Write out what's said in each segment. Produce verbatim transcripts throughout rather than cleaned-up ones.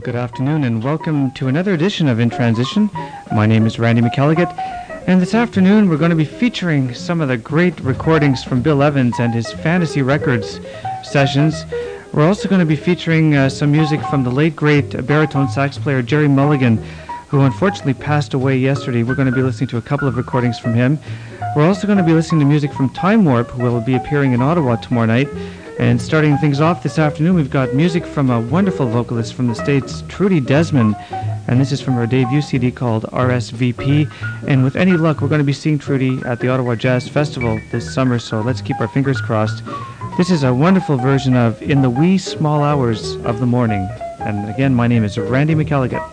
good afternoon, and welcome to another edition of In Transition. My name is Randy McElligott, and this afternoon we're going to be featuring some of the great recordings from Bill Evans and his Fantasy Records sessions. We're also going to be featuring uh, some music from the late, great baritone sax player Gerry Mulligan, who unfortunately passed away yesterday. We're going to be listening to a couple of recordings from him. We're also going to be listening to music from Time Warp, who will be appearing in Ottawa tomorrow night. And starting things off this afternoon, we've got music from a wonderful vocalist from the States, Trudy Desmond, and this is from her debut C D called R S V P. And with any luck, we're going to be seeing Trudy at the Ottawa Jazz Festival this summer, so let's keep our fingers crossed. This is a wonderful version of In the Wee Small Hours of the Morning. And again, my name is Randy McElligott.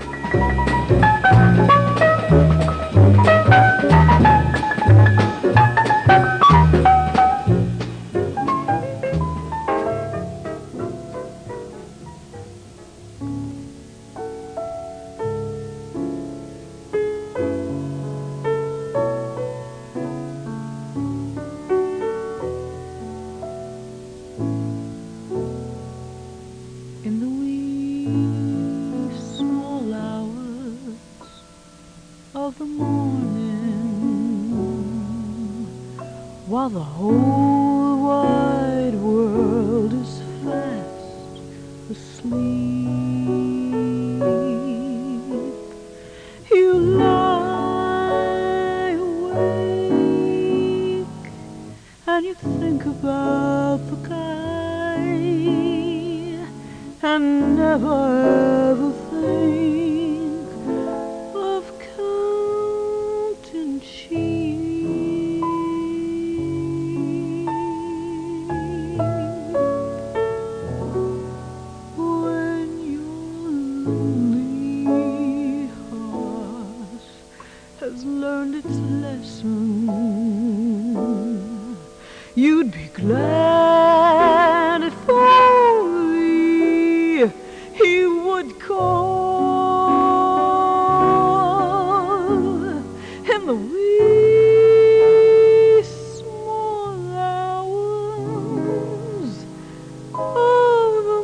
While the whole wide world is fast asleep, you lie awake and you think about the guy and never ever think of counting sheep. Learned its lesson, you'd be glad if only he would call in the wee small hours of the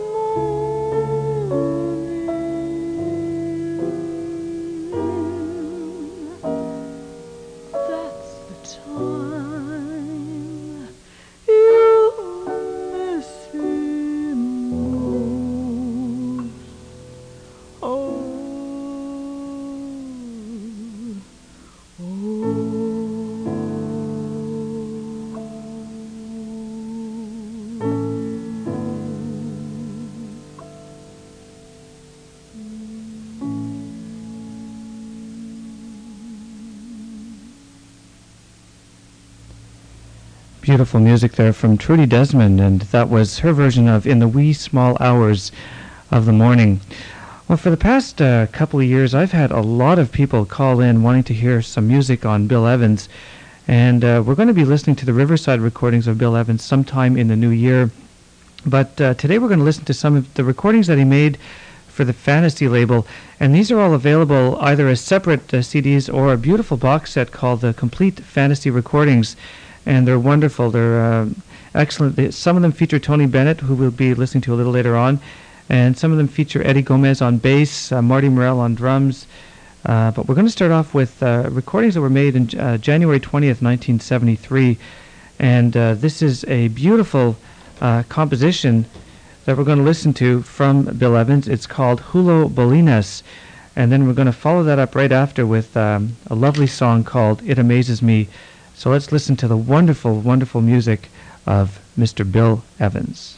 Beautiful music there from Trudy Desmond, and that was her version of In the Wee Small Hours of the Morning. Well, for the past uh, couple of years, I've had a lot of people call in wanting to hear some music on Bill Evans, and uh, we're going to be listening to the Riverside recordings of Bill Evans sometime in the new year. But uh, today we're going to listen to some of the recordings that he made for the Fantasy label, and these are all available either as separate uh, C Ds or a beautiful box set called the Complete Fantasy Recordings. And they're wonderful. They're uh, excellent. They, some of them feature Tony Bennett, who we'll be listening to a little later on, and some of them feature Eddie Gomez on bass, uh, Marty Morell on drums. Uh, but we're going to start off with uh, recordings that were made in uh, January twentieth, nineteen seventy-three, and uh, this is a beautiful uh, composition that we're going to listen to from Bill Evans. It's called Hulo Bolinas, and then we're going to follow that up right after with um, a lovely song called It Amazes Me. So let's listen to the wonderful, wonderful music of Mister Bill Evans.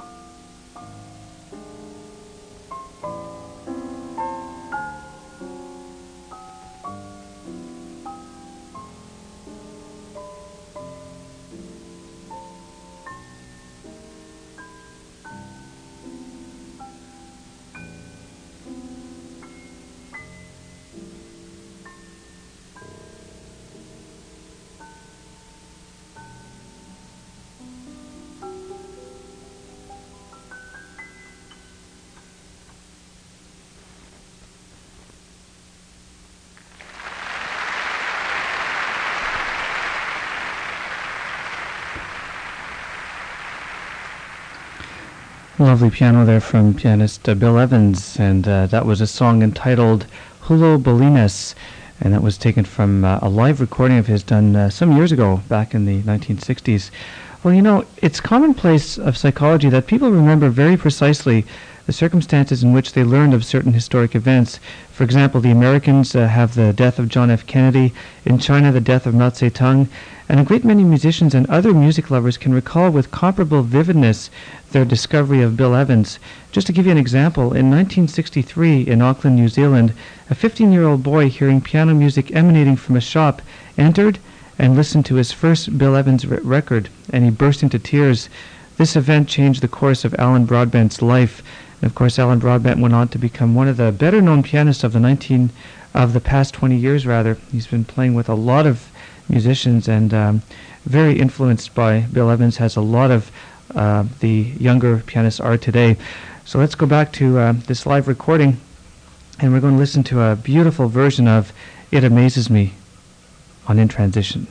Lovely piano there from pianist uh, Bill Evans, and uh, that was a song entitled Hulo Bolines, and that was taken from uh, a live recording of his done uh, some years ago, back in the nineteen sixties. Well, you know, it's commonplace of psychology that people remember very precisely the circumstances in which they learned of certain historic events. For example, the Americans uh, have the death of John F. Kennedy, in China the death of Mao Zedong, and a great many musicians and other music lovers can recall with comparable vividness their discovery of Bill Evans. Just to give you an example, in nineteen sixty-three in Auckland, New Zealand, a fifteen-year-old boy hearing piano music emanating from a shop entered and listened to his first Bill Evans r- record, and he burst into tears. This event changed the course of Alan Broadbent's life. And of course, Alan Broadbent went on to become one of the better-known pianists of the nineteen of the past twenty years. Rather, he's been playing with a lot of musicians and um, very influenced by Bill Evans. Has a lot of uh, the younger pianists are today. So let's go back to uh, this live recording, and we're going to listen to a beautiful version of "It Amazes Me" on In Transition.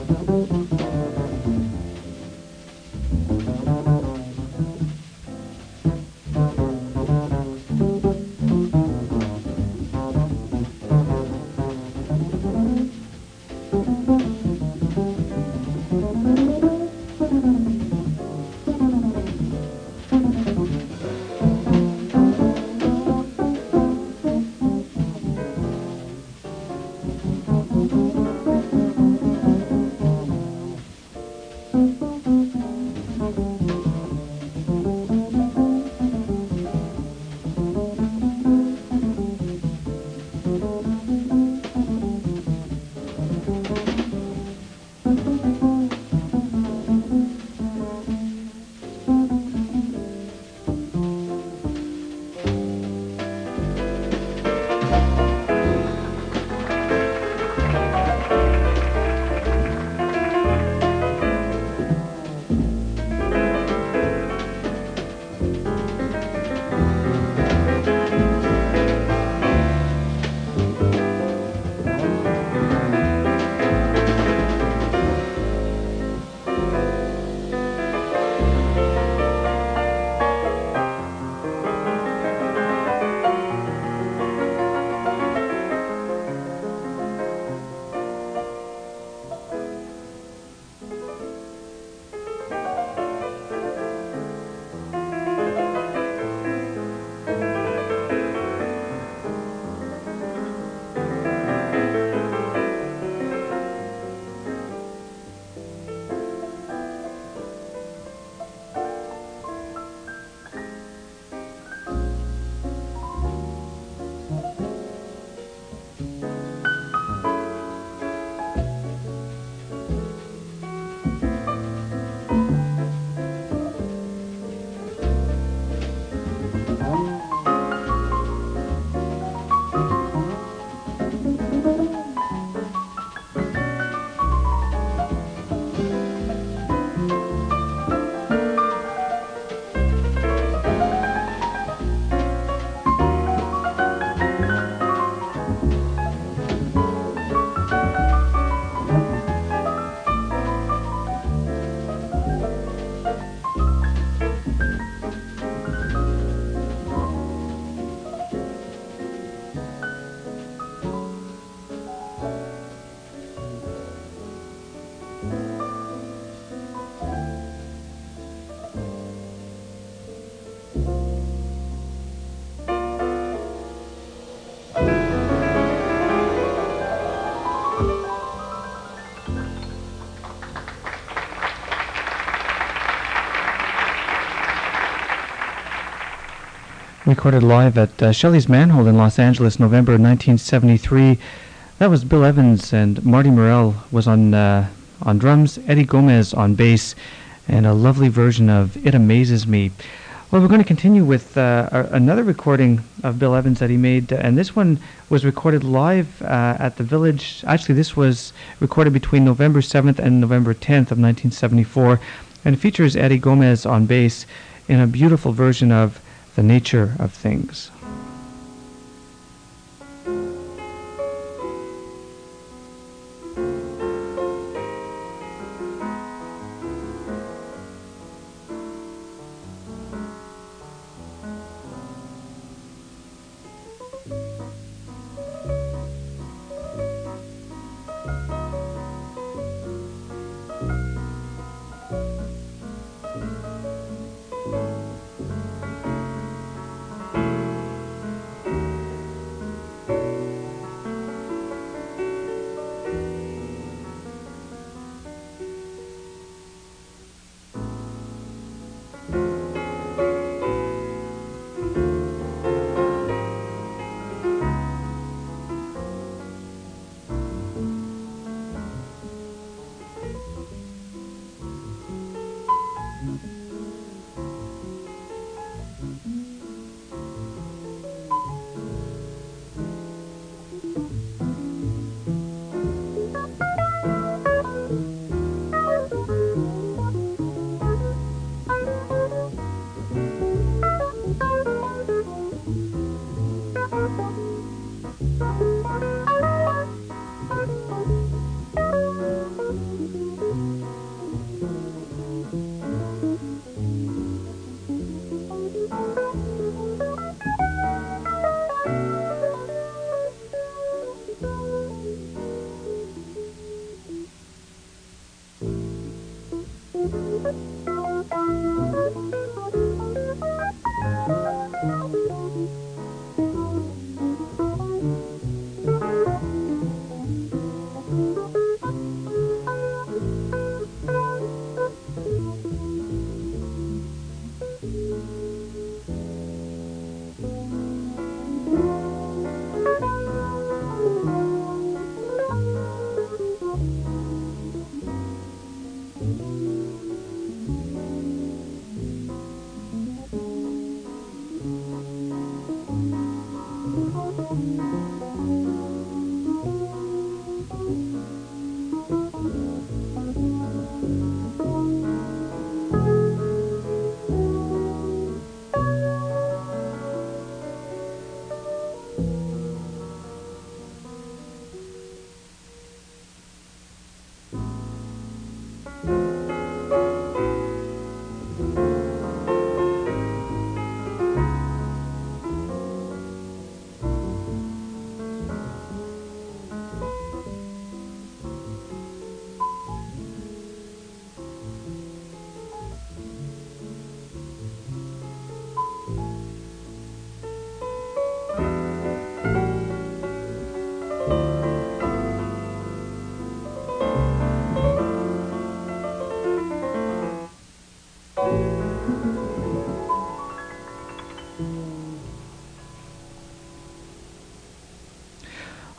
Recorded live at uh, Shelley's Manhole in Los Angeles, November nineteen seventy-three. That was Bill Evans, and Marty Morell was on uh, on drums, Eddie Gomez on bass, and a lovely version of It Amazes Me. Well, we're going to continue with uh, a- another recording of Bill Evans that he made, uh, and this one was recorded live uh, at the Village. Actually, this was recorded between November seventh and November tenth of nineteen seventy-four, and features Eddie Gomez on bass in a beautiful version of The Nature of Things.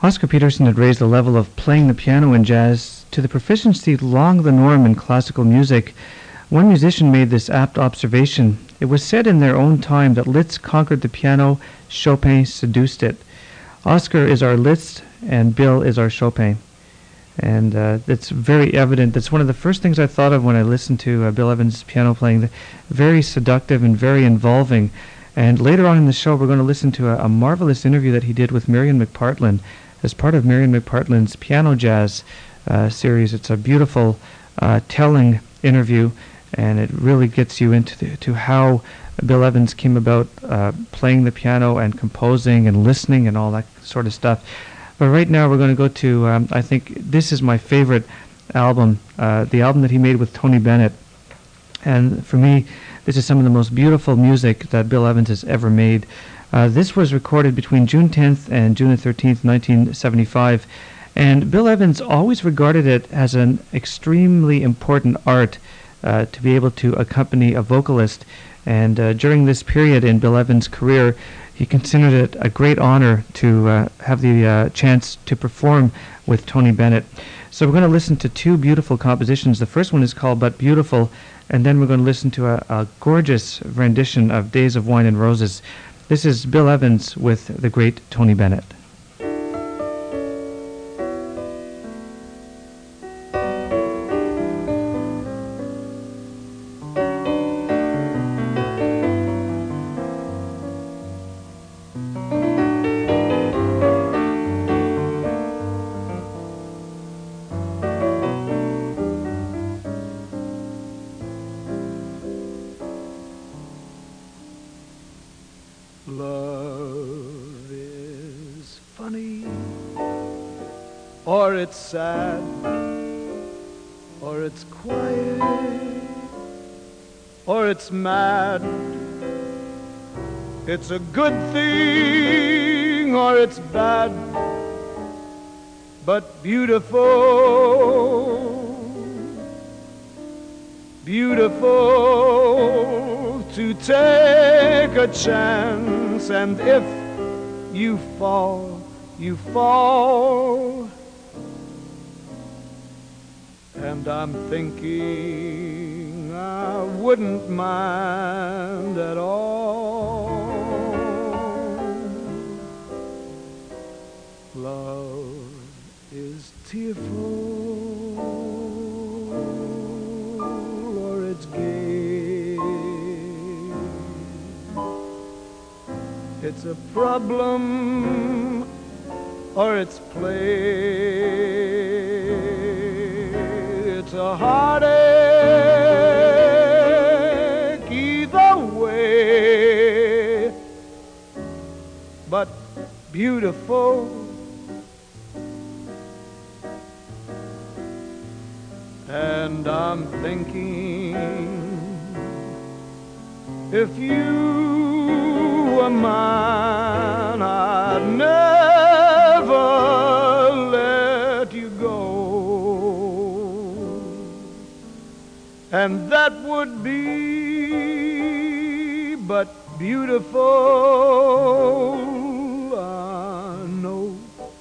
Oscar Peterson had raised the level of playing the piano in jazz to the proficiency long the norm in classical music. One musician made this apt observation. It was said in their own time that Liszt conquered the piano, Chopin seduced it. Oscar is our Liszt, and Bill is our Chopin. And uh, it's very evident. That's one of the first things I thought of when I listened to uh, Bill Evans' piano playing. Very seductive and very involving. And later on in the show, we're going to listen to a, a marvelous interview that he did with Marion McPartland as part of Marion McPartland's Piano Jazz uh, series. It's a beautiful, uh, telling interview, and it really gets you into the, to how Bill Evans came about uh, playing the piano and composing and listening and all that sort of stuff. But right now we're going to go to, um, I think this is my favorite album, uh, the album that he made with Tony Bennett. And for me, this is some of the most beautiful music that Bill Evans has ever made. Uh, this was recorded between June tenth and June thirteenth, nineteen seventy-five. And Bill Evans always regarded it as an extremely important art uh, to be able to accompany a vocalist. And uh, during this period in Bill Evans' career, he considered it a great honor to uh, have the uh, chance to perform with Tony Bennett. So we're going to listen to two beautiful compositions. The first one is called But Beautiful, and then we're going to listen to a, a gorgeous rendition of Days of Wine and Roses. This is Bill Evans with the great Tony Bennett. Love is funny, or it's sad, or it's quiet, or it's mad. It's a good thing, or it's bad, but beautiful, beautiful to take a chance. And if you fall, you fall. And I'm thinking I wouldn't mind at all. Love is tearful, or it's gay. It's a problem, or it's play. It's a heartache either way, but beautiful. And I'm thinking, if you were mine, I'd never let you go. And that would be but beautiful, I know.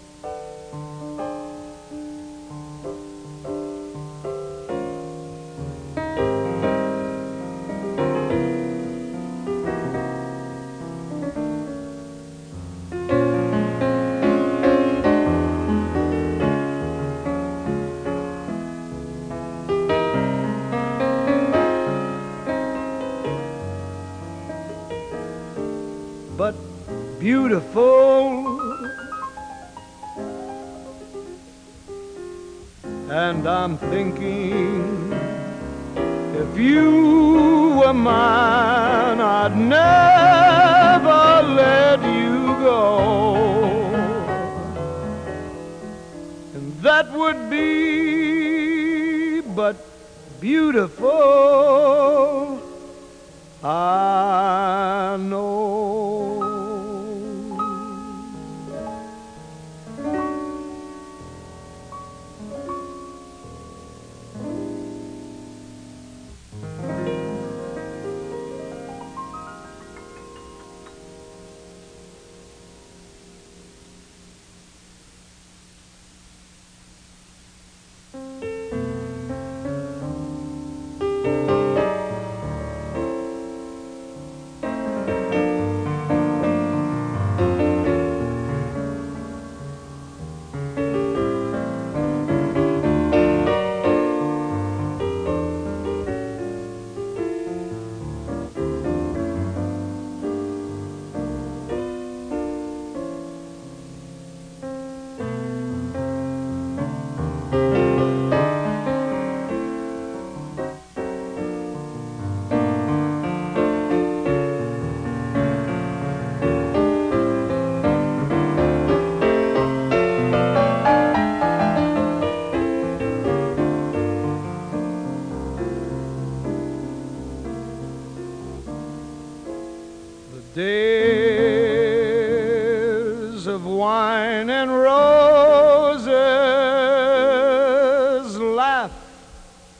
But beautiful, and I'm thinking, if you were mine, I'd never let you go. And that would be but beautiful, I know.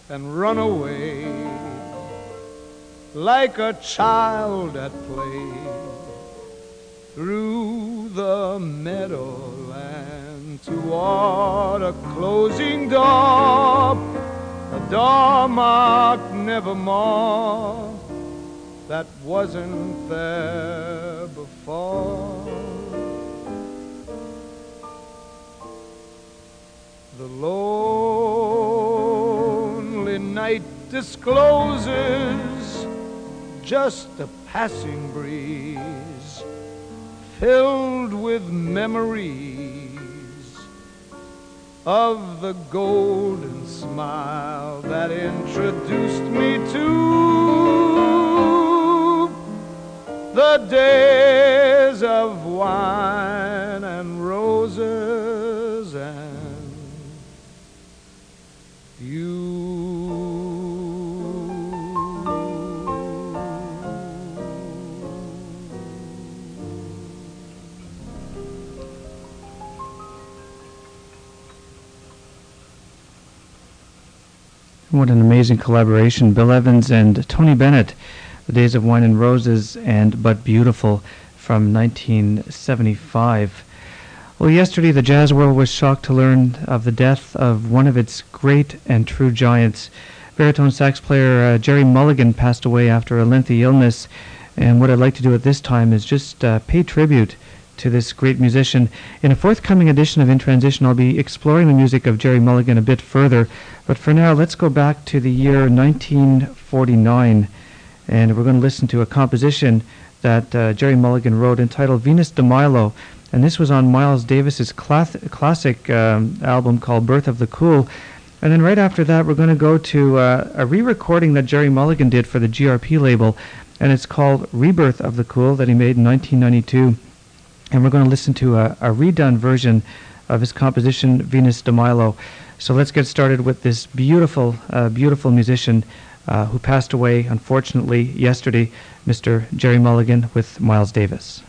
and run away like a child at play through the meadowland toward a closing door, a door marked nevermore that wasn't there before. The lonely night discloses just a passing breeze filled with memories of the golden smile that introduced me to the days of wine and roses and you. What an amazing collaboration. Bill Evans and Tony Bennett, The Days of Wine and Roses and But Beautiful from nineteen seventy-five. Well, yesterday the jazz world was shocked to learn of the death of one of its great and true giants. Baritone sax player uh, Gerry Mulligan passed away after a lengthy illness, and what I'd like to do at this time is just uh, pay tribute to this great musician. In a forthcoming edition of In Transition, I'll be exploring the music of Gerry Mulligan a bit further, but for now, let's go back to the year nineteen forty-nine, and we're going to listen to a composition that uh, Gerry Mulligan wrote entitled Venus de Milo, and this was on Miles Davis's class- classic um, album called Birth of the Cool. And then right after that, we're going to go to uh, a re-recording that Gerry Mulligan did for the G R P label, and it's called Rebirth of the Cool, that he made in nineteen ninety-two. And we're going to listen to a, a redone version of his composition, Venus de Milo. So let's get started with this beautiful, uh, beautiful musician uh, who passed away, unfortunately, yesterday, Mister Gerry Mulligan with Miles Davis.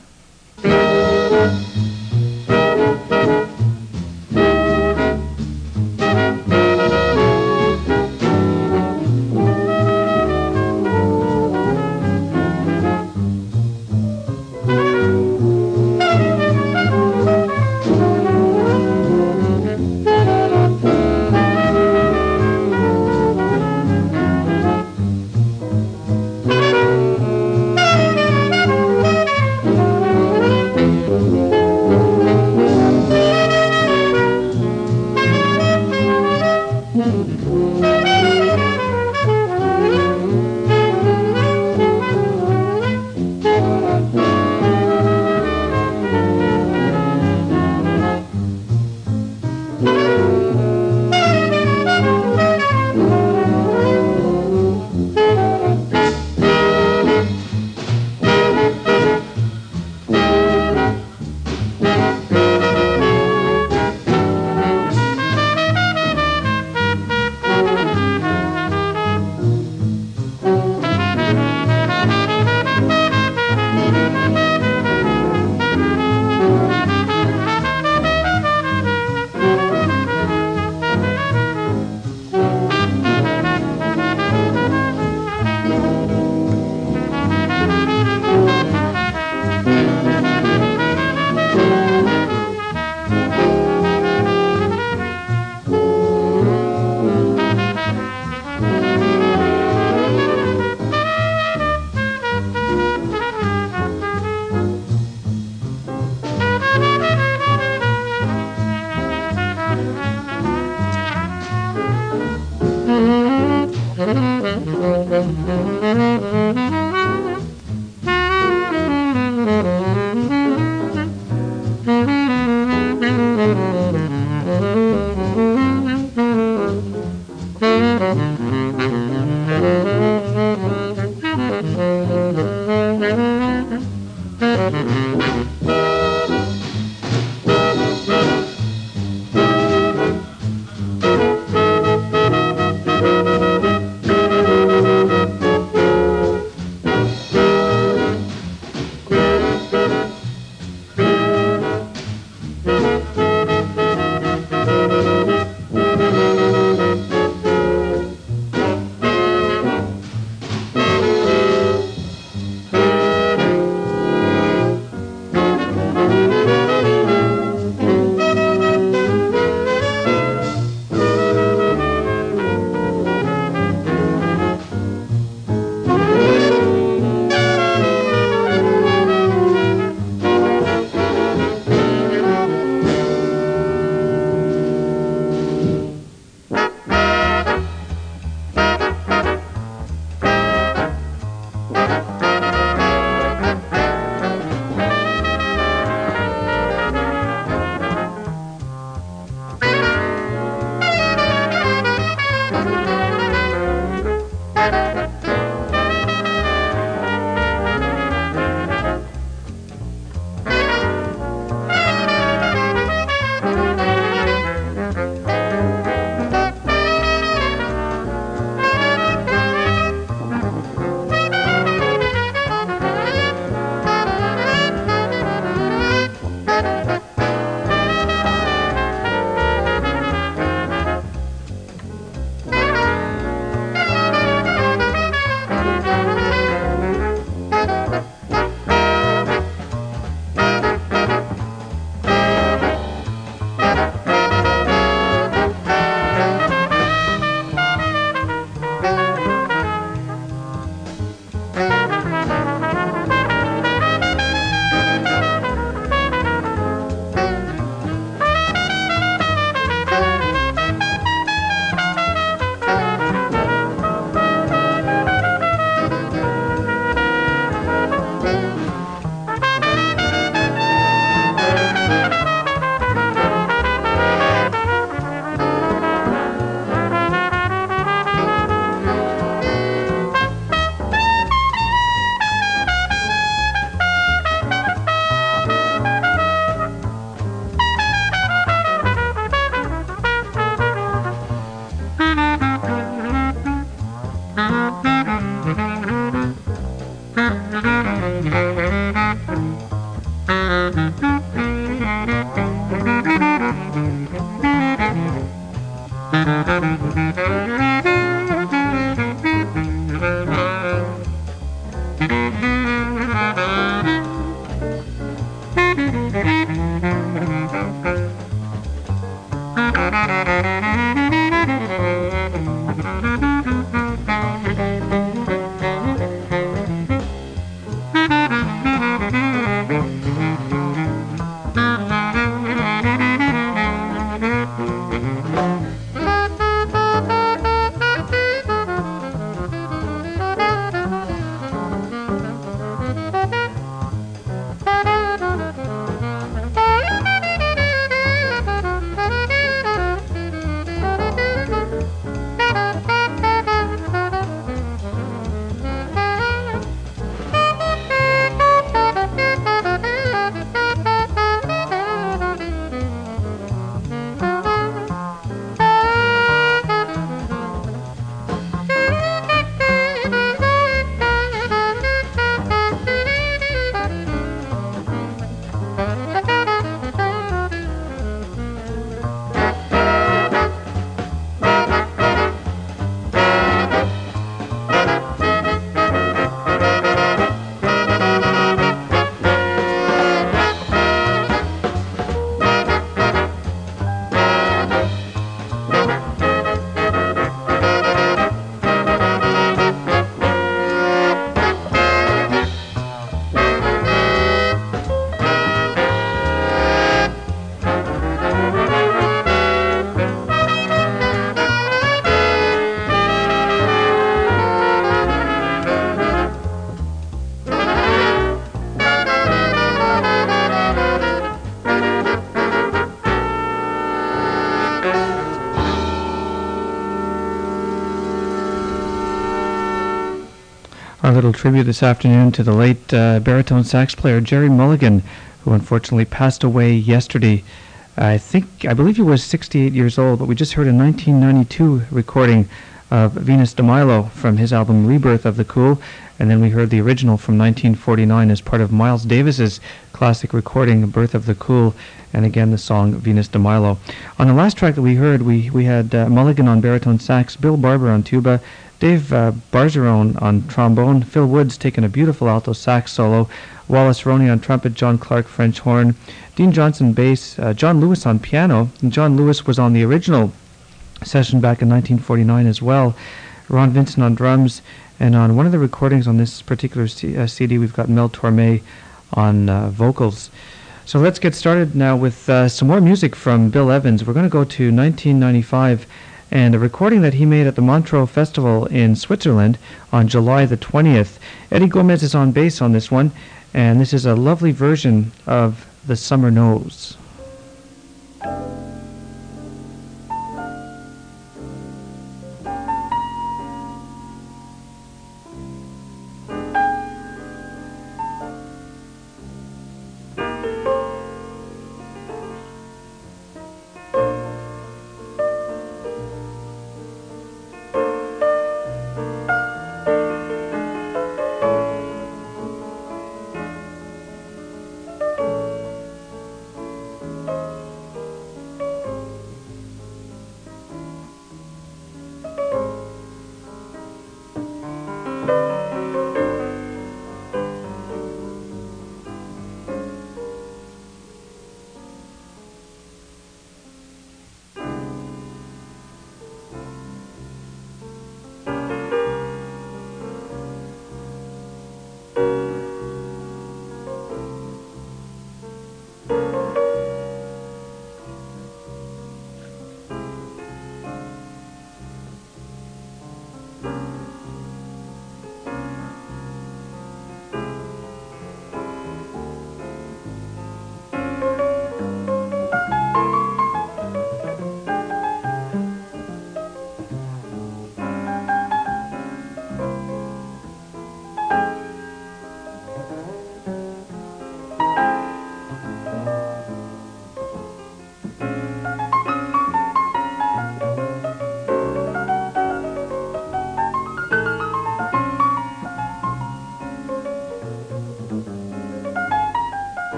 Our little tribute this afternoon to the late uh, baritone sax player Gerry Mulligan, who unfortunately passed away yesterday. I think, I believe he was sixty-eight years old, but we just heard a nineteen ninety-two recording of Venus de Milo from his album Rebirth of the Cool, and then we heard the original from nineteen forty-nine as part of Miles Davis's classic recording Birth of the Cool, and again the song Venus de Milo. On the last track that we heard, we, we had uh, Mulligan on baritone sax, Bill Barber on tuba, Dave uh, Bargeron on trombone, Phil Woods taking a beautiful alto sax solo, Wallace Roney on trumpet, John Clark French horn, Dean Johnson bass, uh, John Lewis on piano, and John Lewis was on the original session back in nineteen forty-nine as well, Ron Vincent on drums, and on one of the recordings on this particular C- uh, C D we've got Mel Torme on uh, vocals. So let's get started now with uh, some more music from Bill Evans. We're going to go to nineteen ninety-five and a recording that he made at the Montreux Festival in Switzerland on July the twentieth. Eddie Gomez is on bass on this one, and this is a lovely version of The Summer Knows.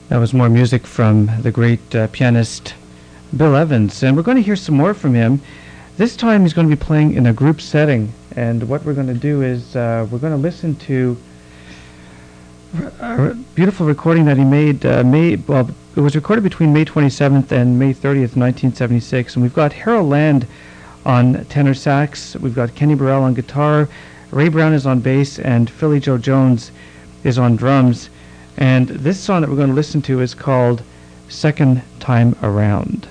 That was more music from the great uh, pianist Bill Evans, and we're going to hear some more from him. This time he's going to be playing in a group setting, and what we're going to do is uh, we're going to listen to a beautiful recording that he made. Uh, May well, it was recorded between May twenty-seventh and May thirtieth, nineteen seventy-six, and we've got Harold Land on tenor sax, we've got Kenny Burrell on guitar, Ray Brown is on bass, and Philly Joe Jones is on drums. And this song that we're going to listen to is called Second Time Around.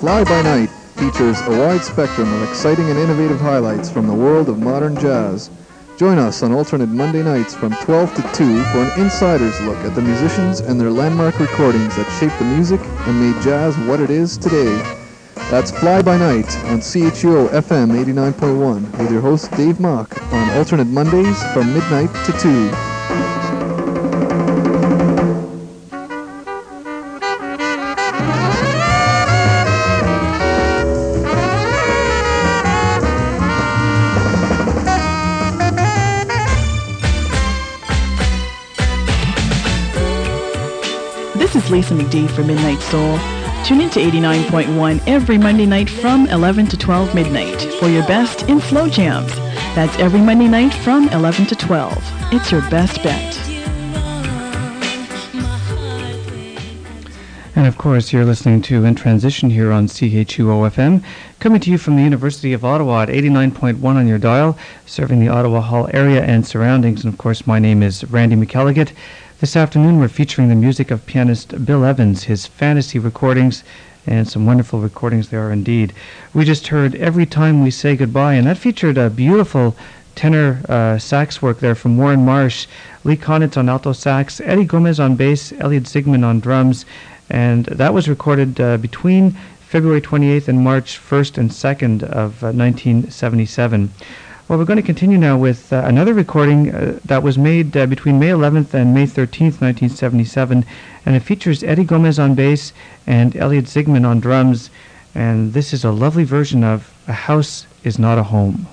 Fly By Night features a wide spectrum of exciting and innovative highlights from the world of modern jazz. Join us on alternate Monday nights from twelve to two for an insider's look at the musicians and their landmark recordings that shaped the music and made jazz what it is today. That's Fly By Night on C H U O F M eighty-nine point one with your host Dave Mock on alternate Mondays from midnight to two. This is Lisa McDee for Midnight Soul. Tune in to eighty-nine point one every Monday night from eleven to twelve midnight for your best in slow jams. That's every Monday night from eleven to twelve. It's your best bet. And of course, you're listening to In Transition here on C H U O F M, coming to you from the University of Ottawa at eighty-nine point one on your dial, serving the Ottawa Hall area and surroundings. And of course, my name is Randy McElligott. This afternoon, we're featuring the music of pianist Bill Evans, his fantasy recordings, and some wonderful recordings they are indeed. We just heard Every Time We Say Goodbye, and that featured a beautiful tenor uh, sax work there from Warren Marsh, Lee Konitz on alto sax, Eddie Gomez on bass, Elliot Zigman on drums, and that was recorded uh, between February twenty-eighth and March first and second of uh, nineteen seventy-seven. Well, we're going to continue now with uh, another recording uh, that was made uh, between May eleventh and May thirteenth, nineteen seventy-seven, and it features Eddie Gomez on bass and Elliot Zigman on drums, and this is a lovely version of A House Is Not a Home.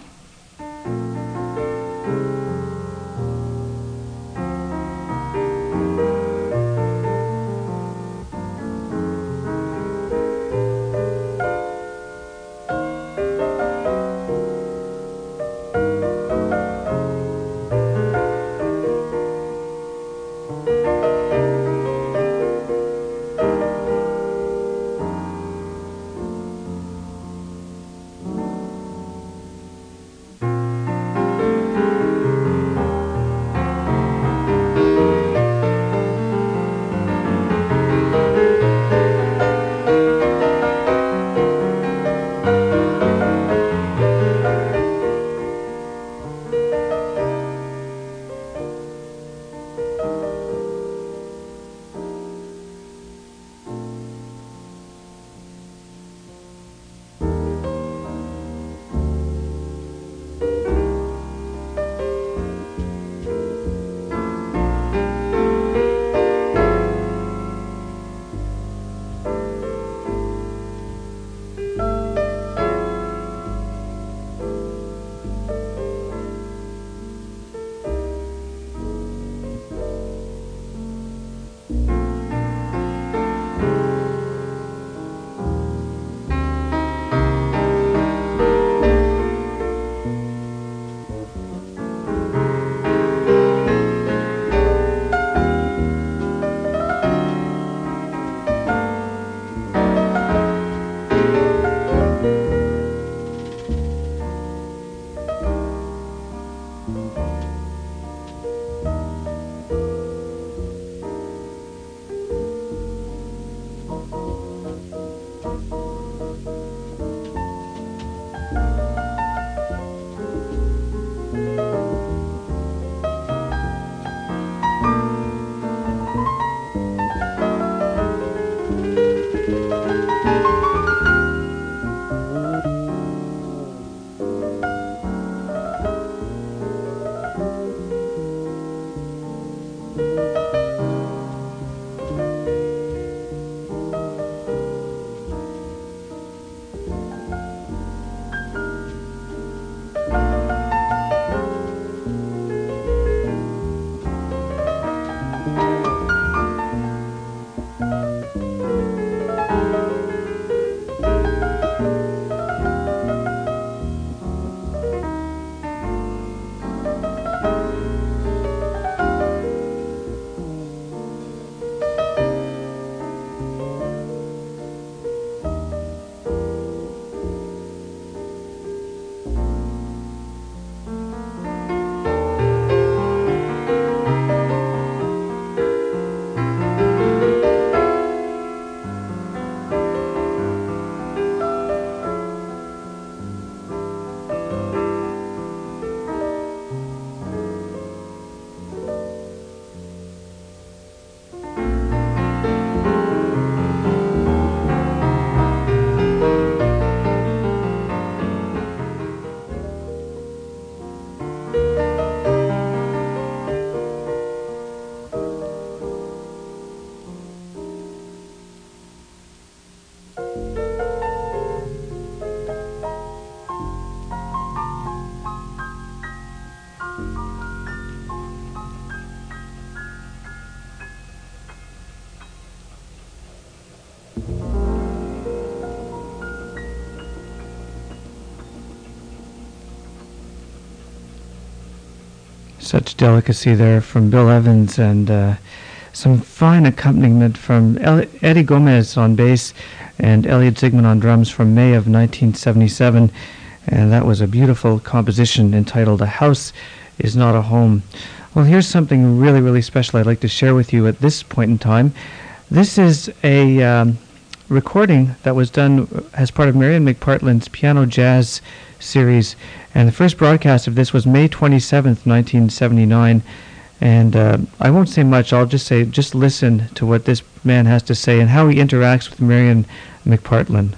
Such delicacy there from Bill Evans, and uh, some fine accompaniment from El- Eddie Gomez on bass and Elliot Zygmunt on drums from May of nineteen seventy-seven. And that was a beautiful composition entitled A House Is Not a Home. Well, here's something really, really special I'd like to share with you at this point in time. This is a um, recording that was done as part of Marian McPartland's Piano Jazz series. And the first broadcast of this was May twenty-seventh, nineteen seventy-nine. And uh, I won't say much. I'll just say, just listen to what this man has to say and how he interacts with Marian McPartland.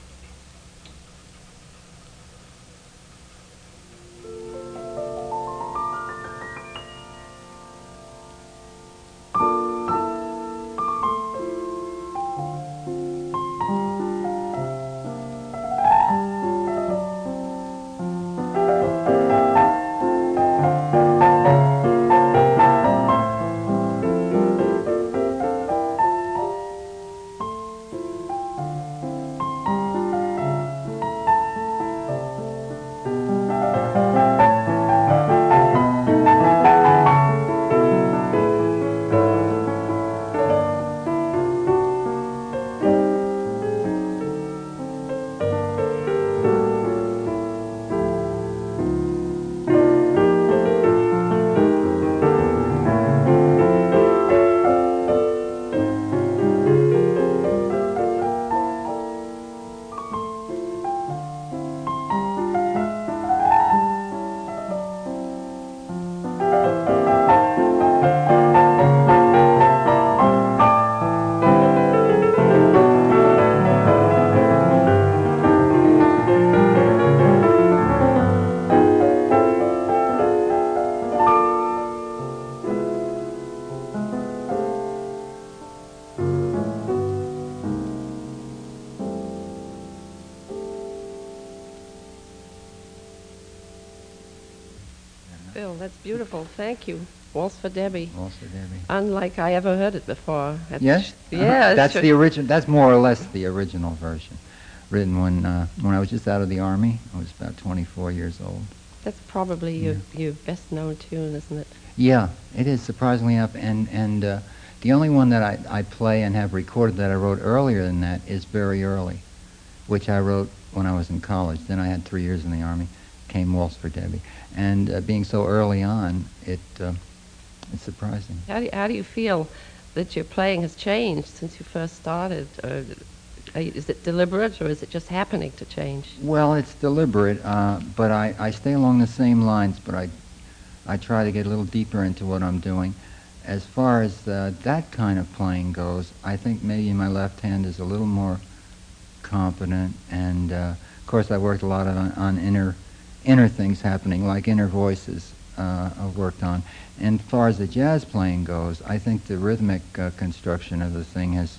Bill, that's beautiful. Thank you. Waltz for Debbie. Waltz for Debbie. Unlike I ever heard it before. That's Yes? Yeah. That's sure. the original. That's more or less the original version, written when uh, when I was just out of the army. I was about twenty-four years old. That's probably your, your best known tune, isn't it? Yeah, it is, surprisingly enough. And and uh, the only one that I, I play and have recorded that I wrote earlier than that is Very Early, which I wrote when I was in college. Then I had three years in the army. Came Waltz for Debbie. And uh, being so early on, it uh, it's surprising. How do, you, how do you feel that your playing has changed since you first started? Or are you, is it deliberate, or is it just happening to change? Well, it's deliberate, uh, but I, I stay along the same lines, but I, I try to get a little deeper into what I'm doing. As far as uh, that kind of playing goes, I think maybe my left hand is a little more competent, and uh, of course I worked a lot on, on inner inner things happening, like inner voices uh, I've worked on. And as far as the jazz playing goes, I think the rhythmic uh, construction of the thing has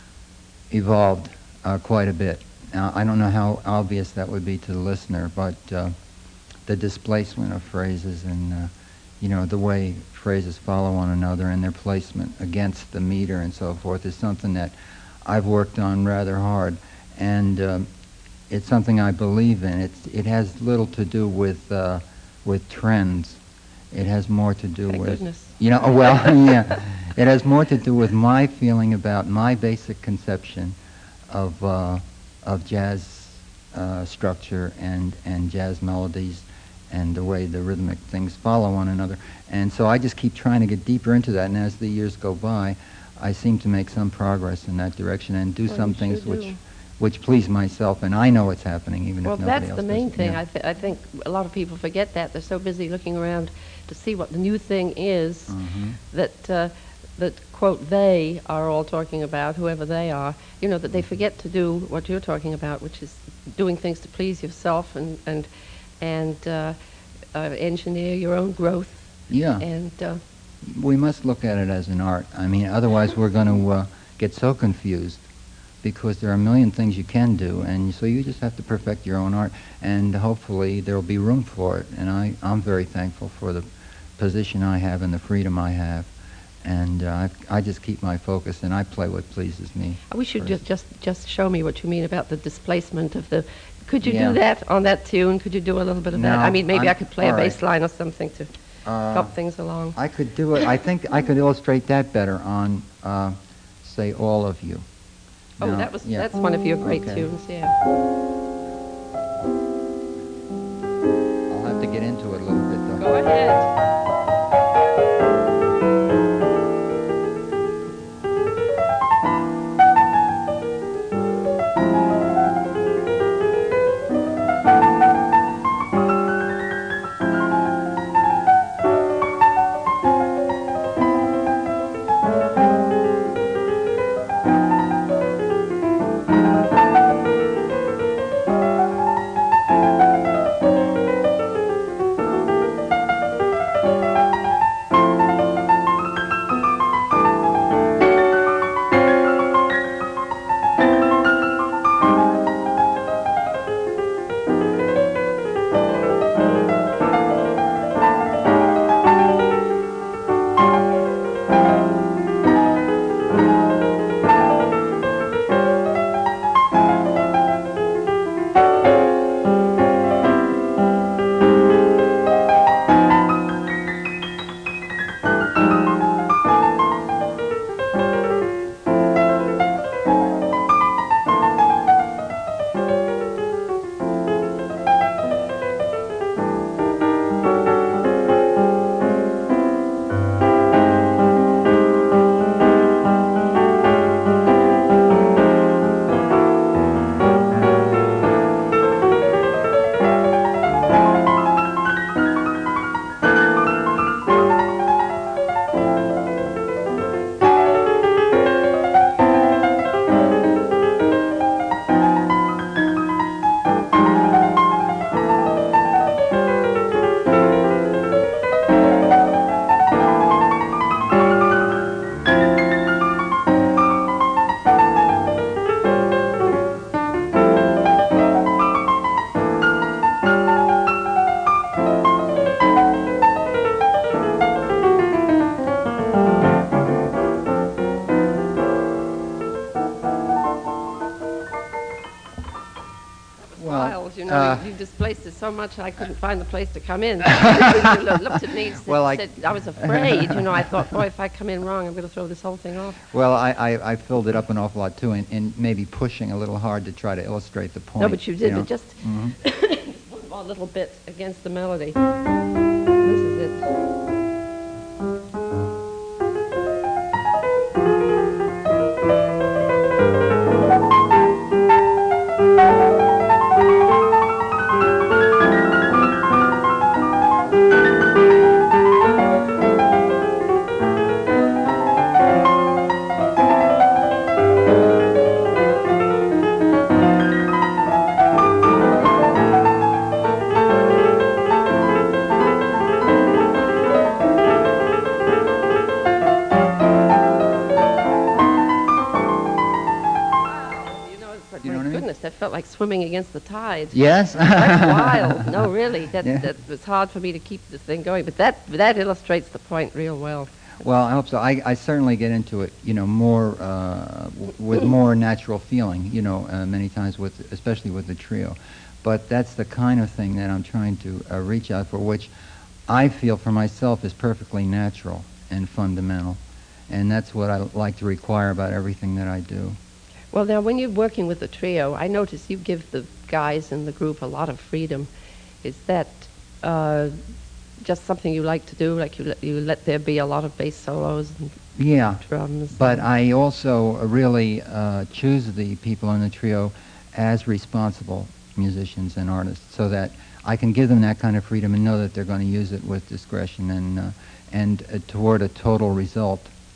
evolved uh, quite a bit. Now, I don't know how obvious that would be to the listener, but uh, the displacement of phrases and, uh, you know, the way phrases follow one another and their placement against the meter and so forth is something that I've worked on rather hard. And um, it's something I believe in. It's, it has little to do with uh, with trends. It has more to do Thank with, goodness. you know, well, yeah. It has more to do with my feeling about my basic conception of uh, of jazz uh, structure and, and jazz melodies and the way the rhythmic things follow one another. And so I just keep trying to get deeper into that, and as the years go by, I seem to make some progress in that direction and do Well, some you things sure which do. which please myself, and I know it's happening even Well, if nobody that's else the main does. thing. Yeah. I, th- I think a lot of people forget that. They're so busy looking around to see what the new thing is Mhm. that, uh, that, quote, they are all talking about, whoever they are, you know, that they forget to do what you're talking about, which is doing things to please yourself and, and, and uh, uh, engineer your own growth. Yeah, And uh, we must look at it as an art. I mean, otherwise we're going to uh, get so confused, because there are a million things you can do, and so you just have to perfect your own art, and hopefully there will be room for it. And I, I'm very thankful for the position I have and the freedom I have, and uh, I, I just keep my focus, and I play what pleases me. I wish you'd first. just, just, just show me what you mean about the displacement of the... Could you Yeah. do that on that tune? Could you do a little bit of that? No, I mean, maybe I'm- I could play a all right. bass line or something to... Uh, help things along. I could do it. I think I could illustrate that better on, uh, say, All of You. Oh, Now, that was yeah. that's one of your great Okay. tunes, yeah. I'll have to get into it a little bit, though. Go ahead. Wild, you know, uh, you, you displaced it so much I couldn't find the place to come in. You looked at me and said, Well, I- said, I was afraid, you know, I thought, boy, if I come in wrong, I'm going to throw this whole thing off. Well, I, I, I filled it up an awful lot, too, and, and maybe pushing a little hard to try to illustrate the point. No, but you did, know. but just Mhm. one more little bit against the melody. This is it. But You know my what I mean? goodness, that felt like swimming against the tide. Yes? Quite wild. No, really, that Yeah. that was hard for me to keep the thing going. But that that illustrates the point real well. Well, I hope so. I, I certainly get into it, you know, more uh, w- with more natural feeling, you know, uh, many times with, especially with the trio. But that's the kind of thing that I'm trying to uh, reach out for, which I feel for myself is perfectly natural and fundamental, and that's what I like to require about everything that I do. Well, now, when you're working with a trio, I notice you give the guys in the group a lot of freedom. Is that uh, just something you like to do? Like you let, you let there be a lot of bass solos and Yeah, drums? but and- I also uh, really uh, choose the people in the trio as responsible musicians and artists, so that I can give them that kind of freedom and know that they're going to use it with discretion and uh, and uh, toward a total result.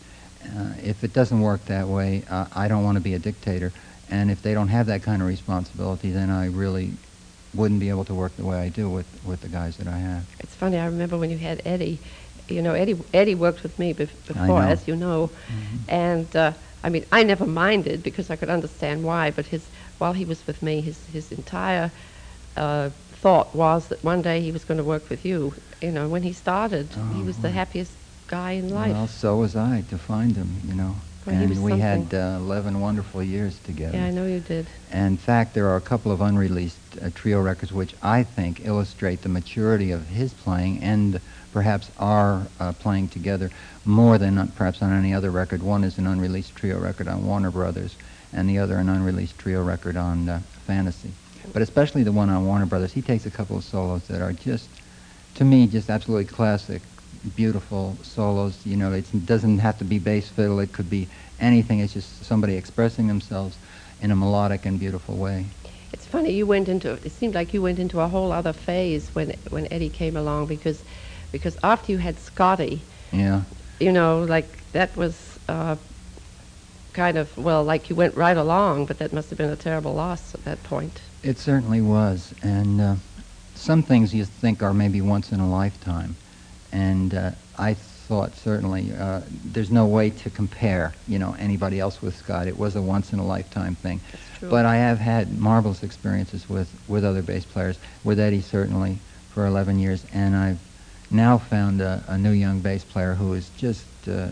Uh, if it doesn't work that way, uh, I don't want to be a dictator. And if they don't have that kind of responsibility, then I really wouldn't be able to work the way I do with, with the guys that I have. It's funny, I remember when you had Eddie. You know, Eddie Eddie worked with me bef- I before, know. as you know. And, uh, I mean, I never minded because I could understand why, but his while he was with me, his, his entire uh, thought was that one day he was going to work with you. You know, when he started, he was the happiest guy in life. Well, so was I to find him, you know. Well, he was and we had something. uh, eleven wonderful years together. Yeah, I know you did. And in fact, there are a couple of unreleased uh, trio records which I think illustrate the maturity of his playing and the perhaps are uh, playing together more than uh, perhaps on any other record. One is an unreleased trio record on Warner Brothers, and the other an unreleased trio record on uh, Fantasy. But especially the one on Warner Brothers, he takes a couple of solos that are just, to me, just absolutely classic, beautiful solos. You know, it doesn't have to be bass fiddle. It could be anything. It's just somebody expressing themselves in a melodic and beautiful way. It's funny, you went into, it seemed like you went into a whole other phase when when Eddie came along, because because after you had Scotty, yeah, you know, like that was uh, kind of, well, like you went right along, but that must have been a terrible loss at that point. It certainly was, and uh, some things you think are maybe once in a lifetime, and uh, I thought certainly uh, there's no way to compare, you know, anybody else with Scott. It was a once in a lifetime thing. That's true. But I have had marvelous experiences with, with other bass players, with Eddie certainly for eleven years, and I've now found a, a new young bass player who is just, uh,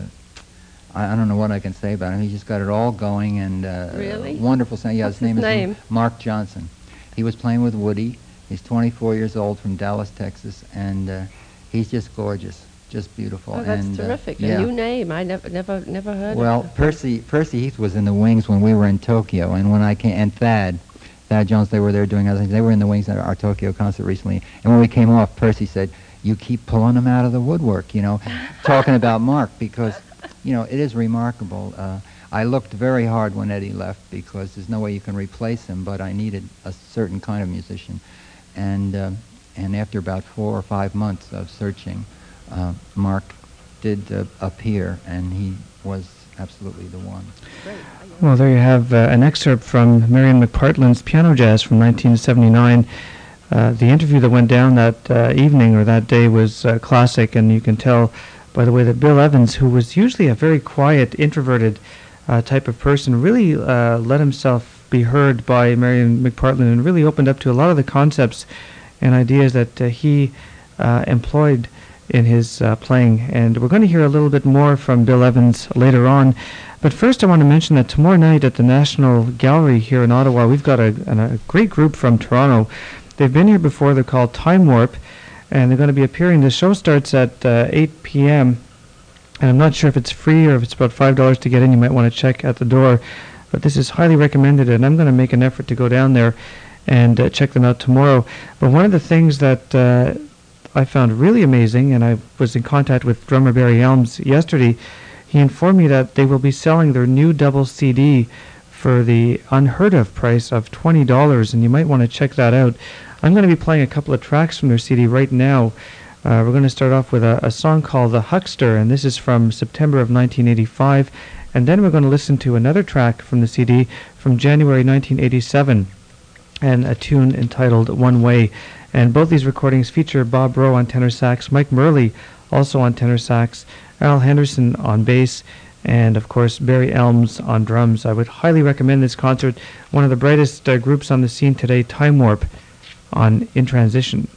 I, I don't know what I can say about him. He's just got it all going, and uh, really? wonderful sound. Yeah, What's his name his is name? Mark Johnson. He was playing with Woody. He's twenty-four years old, from Dallas, Texas, and uh, he's just gorgeous. Just beautiful. Oh, that's and, terrific. Uh, yeah. A new name. I never, never, never heard Well, of it. Percy Percy Heath was in the Wings when we were in Tokyo, and when I came, and Thad, Thad Jones, they were there doing other things. They were in the Wings at our Tokyo concert recently, and when we came off, Percy said, "You keep pulling them out of the woodwork," you know, talking about Mark, because, you know, it is remarkable. Uh, I looked very hard when Eddie left, because there's no way you can replace him, but I needed a certain kind of musician, and uh, and after about four or five months of searching, uh, Mark did uh, appear, and he was absolutely the one. Great. Well, there you have uh, an excerpt from Marion McPartland's Piano Jazz from nineteen seventy-nine. Uh, the interview that went down that uh, evening or that day was uh, classic, and you can tell by the way that Bill Evans, who was usually a very quiet, introverted uh, type of person, really uh, let himself be heard by Marion McPartland and really opened up to a lot of the concepts and ideas that uh, he uh, employed in his uh, playing. And we're going to hear a little bit more from Bill Evans later on. But first I want to mention that tomorrow night at the National Gallery here in Ottawa, we've got a, a great group from Toronto. They've been here before. They're called Time Warp, and they're going to be appearing. The show starts at uh, eight p.m., and I'm not sure if it's free or if it's about five dollars to get in. You might want to check at the door. But this is highly recommended, and I'm going to make an effort to go down there and uh, check them out tomorrow. But one of the things that uh, I found really amazing, and I was in contact with drummer Barry Elms yesterday, he informed me that they will be selling their new double C D for the unheard of price of twenty dollars, and you might want to check that out. I'm going to be playing a couple of tracks from their C D right now. Uh, we're going to start off with a, a song called The Huckster, and this is from September of nineteen eighty-five, and then we're going to listen to another track from the C D from January nineteen eighty-seven, and a tune entitled One Way. And both these recordings feature Bob Rowe on tenor sax, Mike Murley also on tenor sax, Al Henderson on bass, and of course Barry Elms on drums. I would highly recommend this concert. One of the brightest uh, groups on the scene today, Time Warp, on In Transition.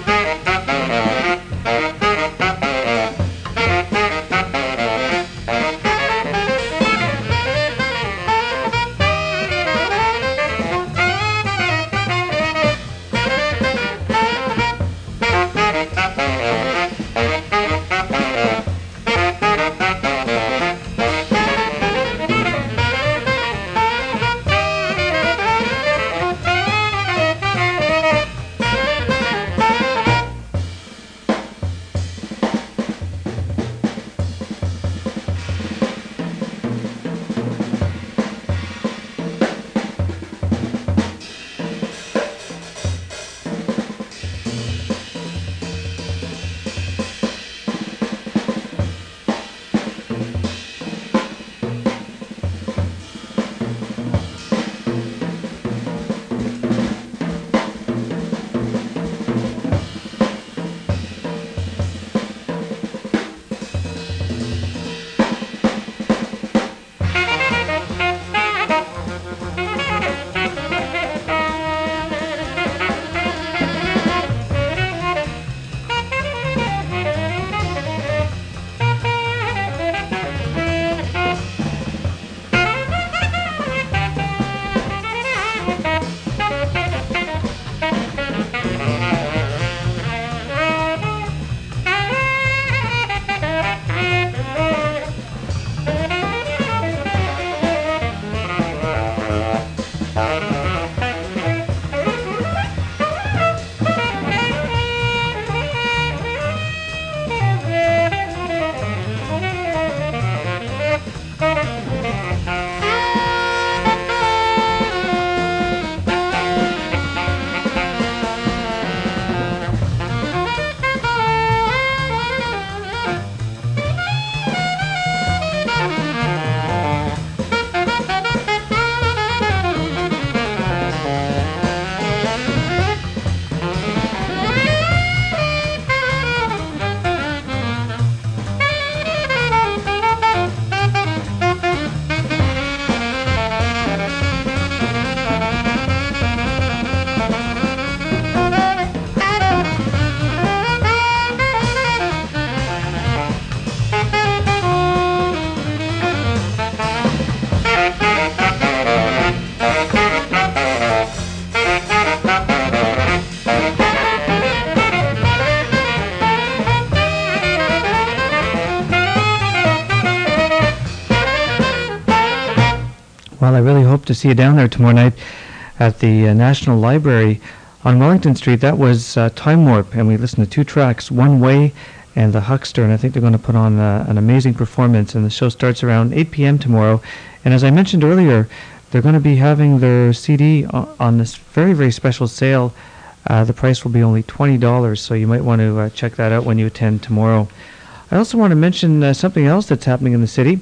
Well, I really hope to see you down there tomorrow night at the uh, National Library on Wellington Street. That was uh, Time Warp, and we listened to two tracks, One Way and The Huckster, and I think they're going to put on uh, an amazing performance, and the show starts around eight p.m. tomorrow. And as I mentioned earlier, they're going to be having their C D o- on this very, very special sale. Uh, the price will be only twenty dollars, so you might want to uh, check that out when you attend tomorrow. I also want to mention uh, something else that's happening in the city.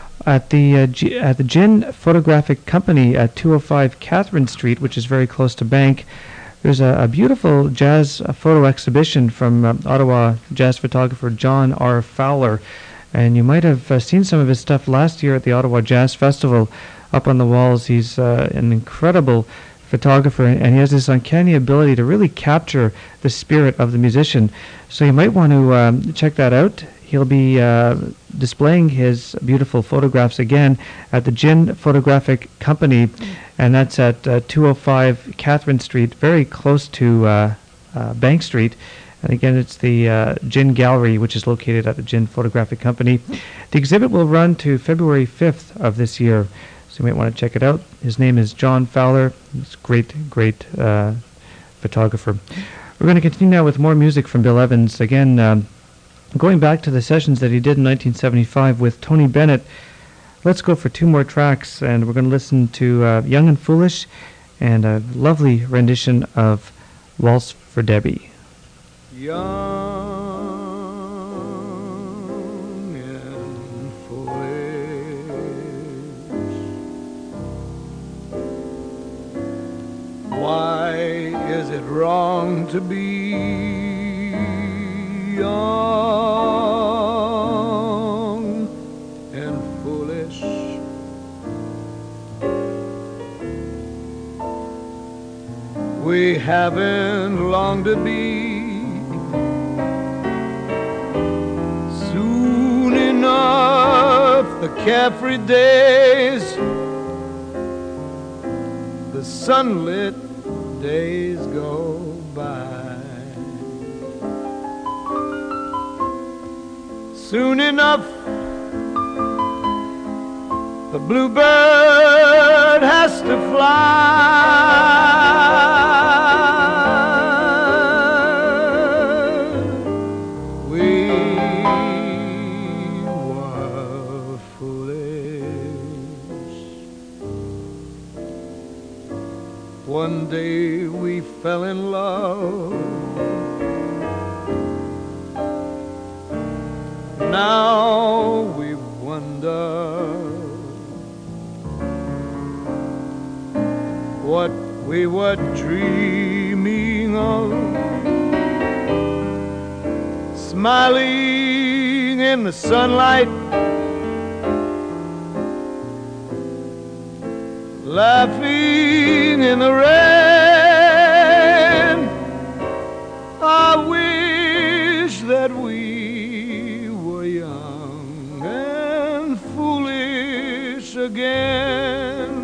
At the uh, G- at the Gin Photographic Company at two oh five Catherine Street, which is very close to Bank, there's a, a beautiful jazz uh, photo exhibition from uh, Ottawa jazz photographer John R. Fowler. And you might have uh, seen some of his stuff last year at the Ottawa Jazz Festival up on the walls. He's uh, an incredible photographer, and he has this uncanny ability to really capture the spirit of the musician. So you might want to um, check that out. He'll be uh, displaying his beautiful photographs again at the Gin Photographic Company, and that's at uh, two oh five Catherine Street, very close to uh, uh, Bank Street. And again, it's the uh, Gin Gallery, which is located at the Gin Photographic Company. The exhibit will run to February fifth of this year, so you might want to check it out. His name is John Fowler. He's a great, great uh, photographer. We're going to continue now with more music from Bill Evans. Again, um, going back to the sessions that he did in nineteen seventy-five with Tony Bennett. Let's go for two more tracks, and we're going to listen to uh, Young and Foolish and a lovely rendition of Waltz for Debbie. Young and foolish. Why is it wrong to be young and foolish? We haven't long to be the carefree days, the sunlit days go by. Soon enough, the bluebird has to fly. We were foolish. One day we fell in love. Now we wonder what we were dreaming of, smiling in the sunlight, laughing in the rain. I wish that we were young and foolish again.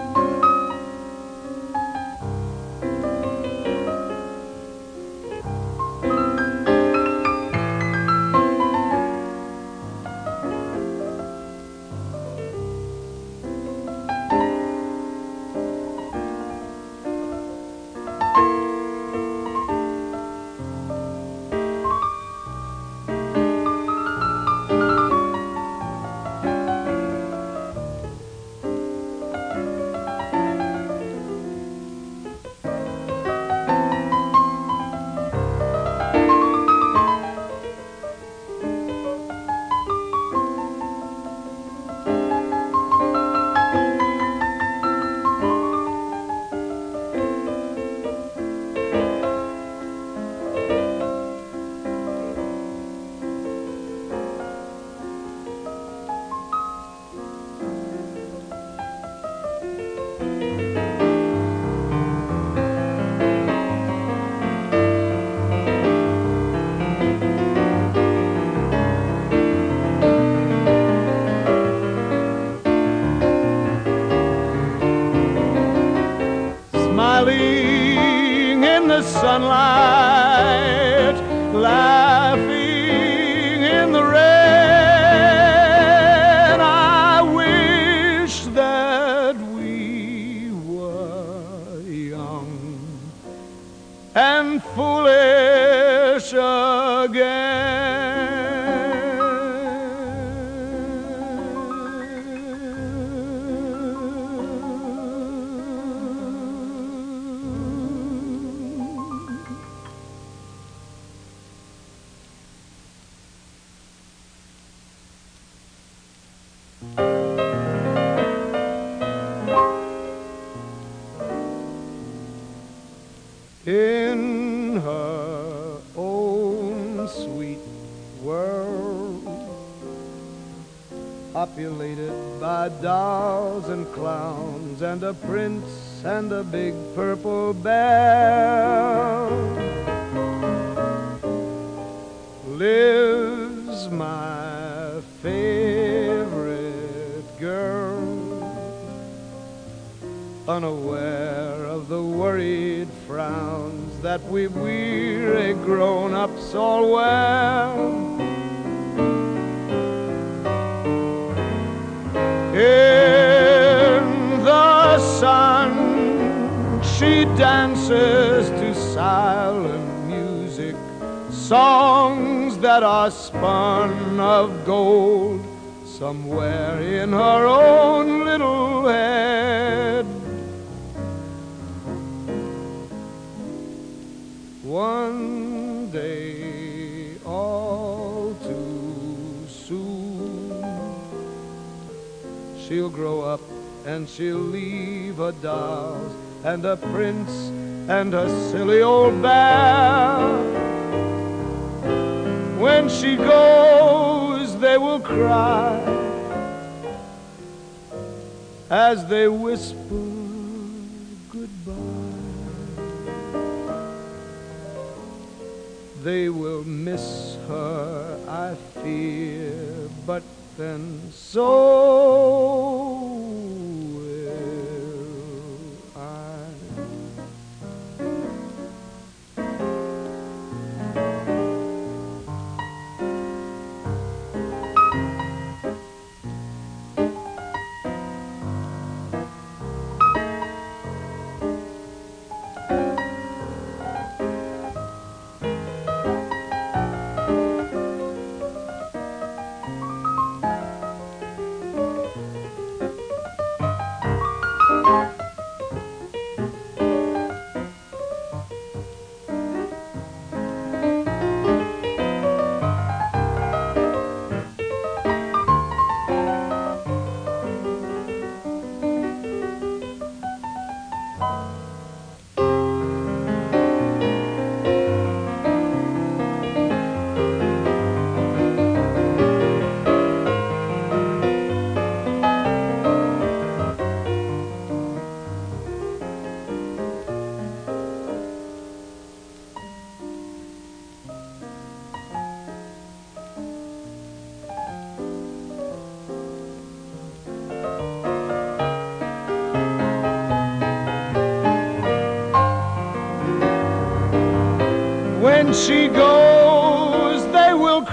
Smiling in the sunlight, laughing in the rain. I wish that we were young and foolish again. In her own sweet world, populated by dolls and clowns and a prince and a big purple bear, lives my favorite girl, unaware of the worried frowns that we weary grown-ups all wear. In the sun she dances to silent music, songs that are spun of gold somewhere in her own little head. One day, all too soon, she'll grow up and she'll leave her dolls and a prince and her silly old bear. When she goes, they will cry as they whisper goodbye. They will miss her, I fear, but then so will I. When she goes, they will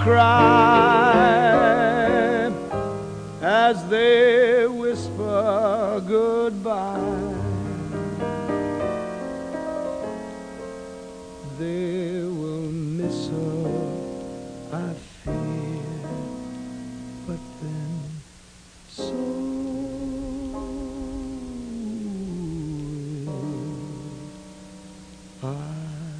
cry as they whisper goodbye. They will miss her, I fear, but then so will I.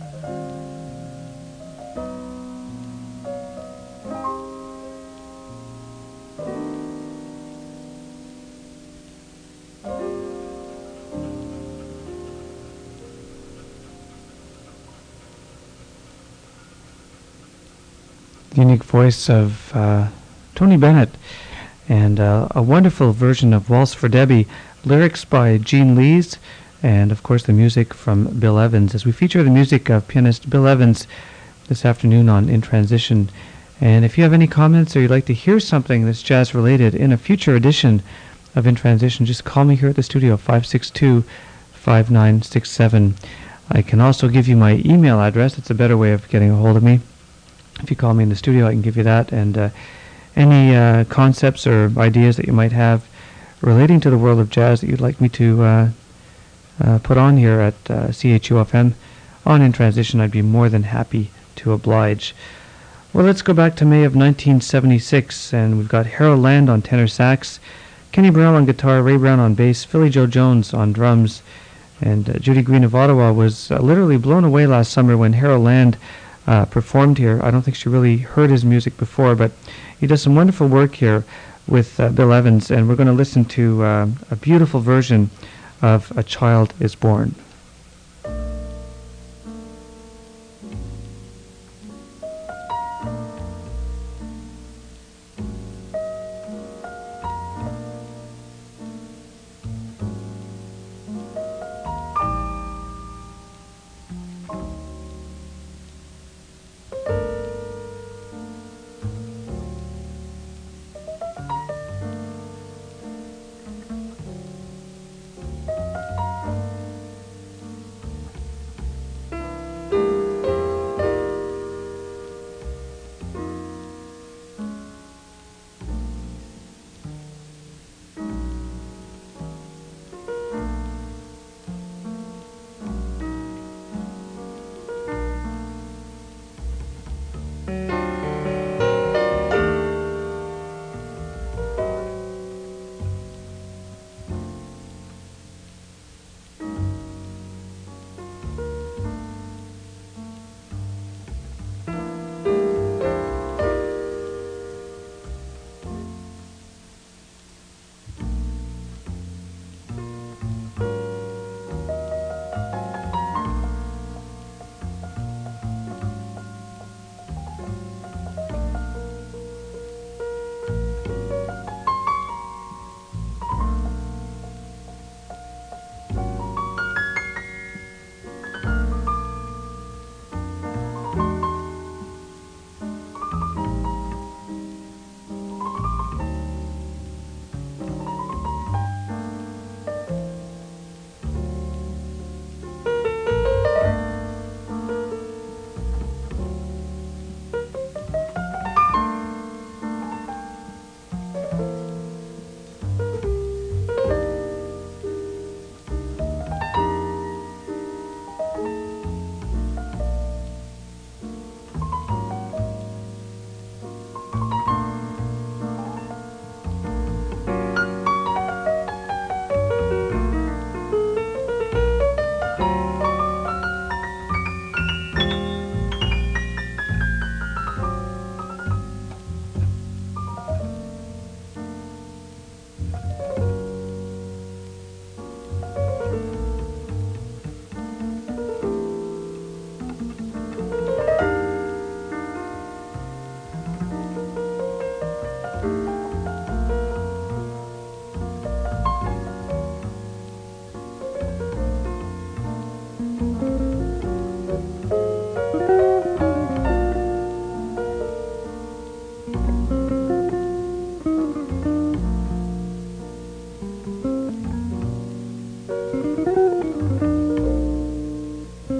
The unique voice of uh, Tony Bennett, and uh, a wonderful version of Waltz for Debbie, lyrics by Gene Lees, and of course the music from Bill Evans, as we feature the music of pianist Bill Evans this afternoon on In Transition. And if you have any comments or you'd like to hear something that's jazz related in a future edition of In Transition, just call me here at the studio, five six two, five nine six seven. I can also give you my email address. It's a better way of getting a hold of me. If you call me in the studio, I can give you that. And uh, any uh, concepts or ideas that you might have relating to the world of jazz that you'd like me to uh, uh, put on here at uh, C H U F M on In Transition, I'd be more than happy to oblige. Well, let's go back to May of nineteen seventy-six, and we've got Harold Land on tenor sax, Kenny Burrell on guitar, Ray Brown on bass, Philly Joe Jones on drums, and uh, Judy Green of Ottawa was uh, literally blown away last summer when Harold Land uh, performed here. I don't think she really heard his music before, but he does some wonderful work here with uh, Bill Evans, and we're going to listen to uh, a beautiful version of A Child is Born.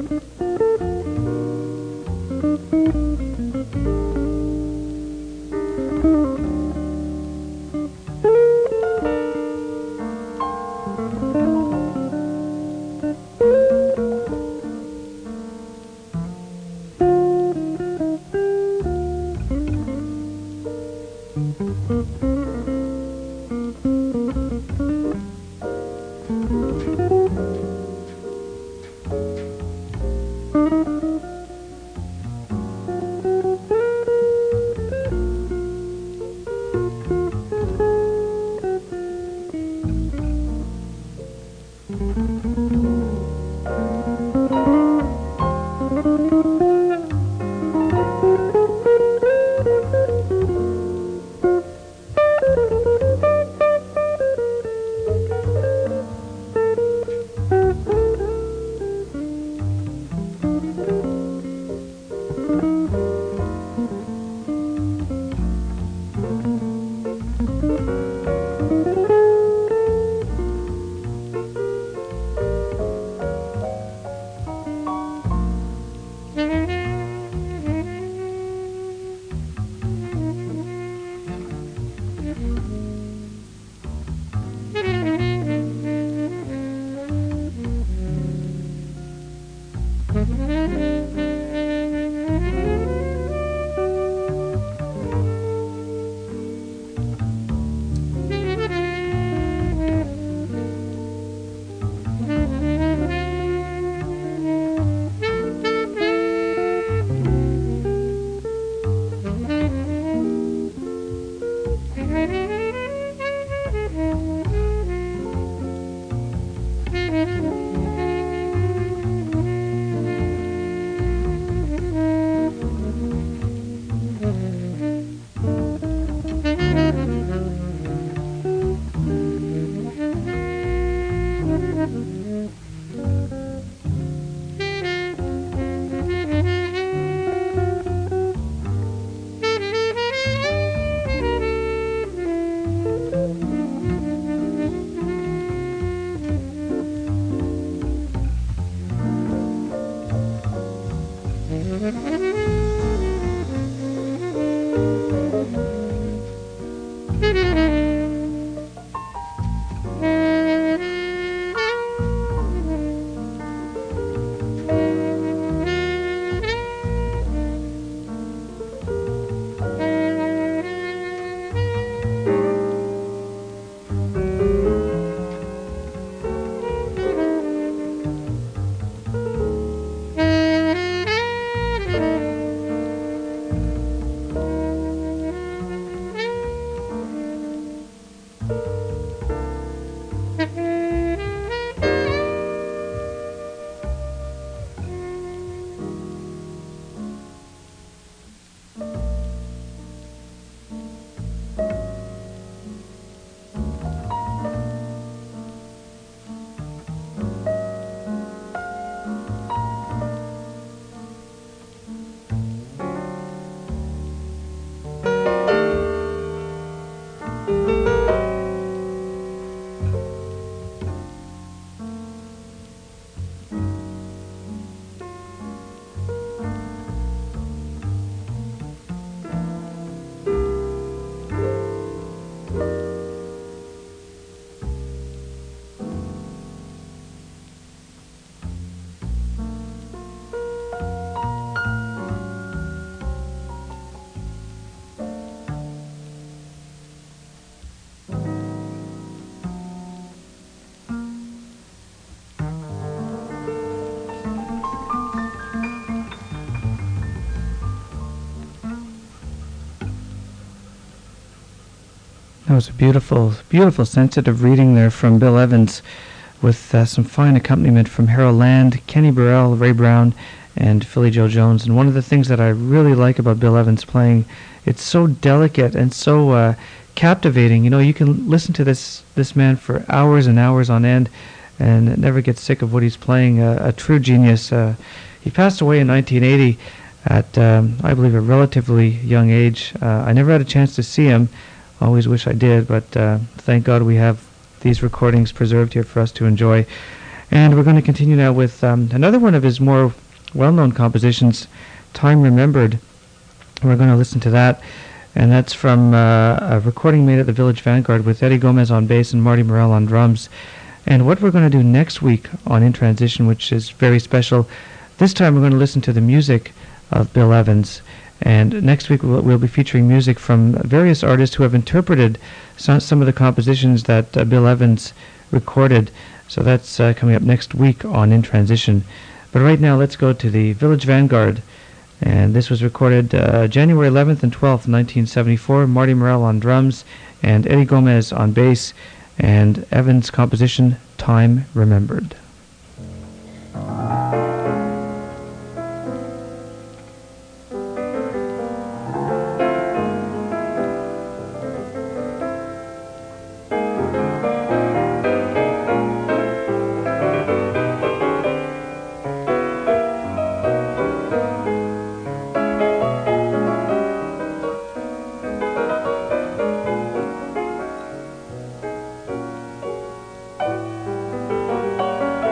That was a beautiful, beautiful, sensitive reading there from Bill Evans, with uh, some fine accompaniment from Harold Land, Kenny Burrell, Ray Brown, and Philly Joe Jones. And one of the things that I really like about Bill Evans playing, it's so delicate and so uh, captivating. You know, you can listen to this this man for hours and hours on end, and never get sick of what he's playing. Uh, a true genius. Uh, he passed away in nineteen eighty at, um, I believe, a relatively young age. Uh, I never had a chance to see him. Always wish I did, but uh, thank God we have these recordings preserved here for us to enjoy. And we're going to continue now with um, another one of his more well-known compositions, Time Remembered. We're going to listen to that, and that's from uh, a recording made at the Village Vanguard with Eddie Gomez on bass and Marty Morell on drums. And what we're going to do next week on In Transition, which is very special, this time we're going to listen to the music of Bill Evans. And next week we'll, we'll be featuring music from various artists who have interpreted some, some of the compositions that uh, Bill Evans recorded. So that's uh, coming up next week on In Transition. But right now let's go to the Village Vanguard. And this was recorded uh, January eleventh and twelfth, nineteen seventy-four. Marty Morell on drums and Eddie Gomez on bass. And Evans' composition, Time Remembered. Thank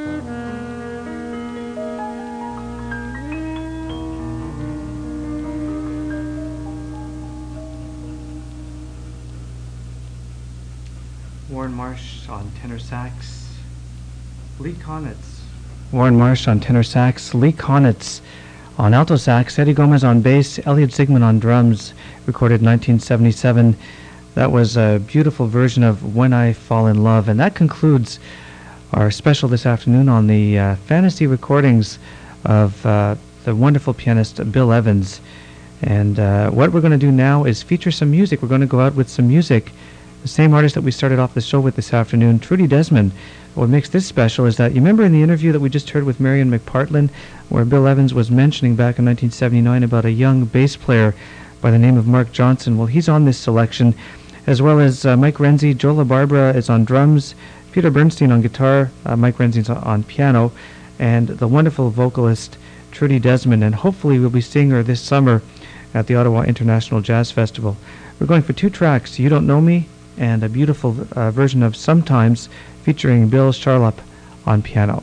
Warren Marsh on tenor sax, Lee Konitz. Warren Marsh on tenor sax, Lee Konitz on alto sax, Eddie Gomez on bass, Elliot Zygmunt on drums, recorded nineteen seventy-seven. That was a beautiful version of When I Fall in Love. And that concludes our special this afternoon on the uh, fantasy recordings of uh, the wonderful pianist Bill Evans. And uh, what we're going to do now is feature some music. We're going to go out with some music. The same artist that we started off the show with this afternoon, Trudy Desmond. What makes this special is that, you remember in the interview that we just heard with Marion McPartlin, where Bill Evans was mentioning back in nineteen seventy-nine about a young bass player by the name of Mark Johnson? Well, he's on this selection, as well as uh, Mike Renzi. Joe LaBarbera is on drums, Peter Bernstein on guitar, uh, Mike Renzi's on, on piano, and the wonderful vocalist Trudy Desmond. And hopefully we'll be seeing her this summer at the Ottawa International Jazz Festival. We're going for two tracks, You Don't Know Me, and a beautiful uh, version of Sometimes, featuring Bill Charlap on piano.